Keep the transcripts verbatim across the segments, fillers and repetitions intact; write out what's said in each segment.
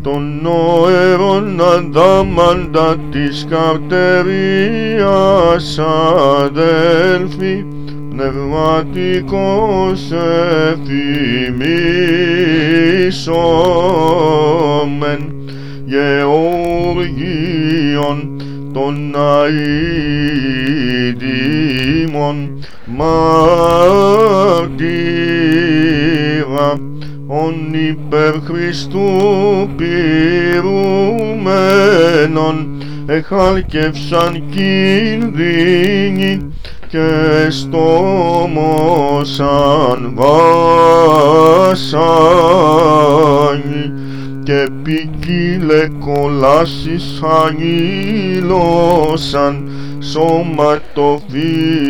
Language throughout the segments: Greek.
των νοερών αδάμαντα της καρτερίας αδέλφοι, πνευματικός εθυμίσομεν Γεώργιον των αηδήμων μάρτυρα, ον υπέρ Χριστού πυρουμένων εχάλκευσαν κινδύνοι και στόμωσαν βάσανοι και ποικίλε κολάσεις ανήλωσαν σώματοφύση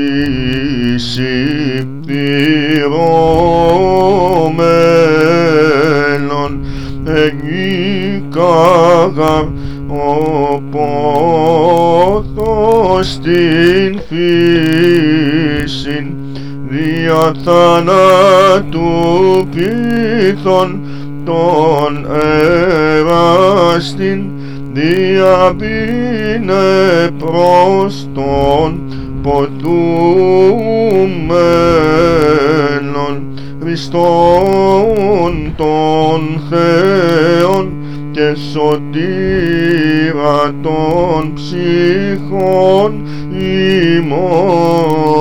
πληρωμένων ενίκαγαρ ο πόθος στην φύσιν δια θανάτου πίθων τον εραστην διαβήνε προς τον ποτούμενον Χριστόν τον Θεόν και σωτήρα των ψυχών ημών.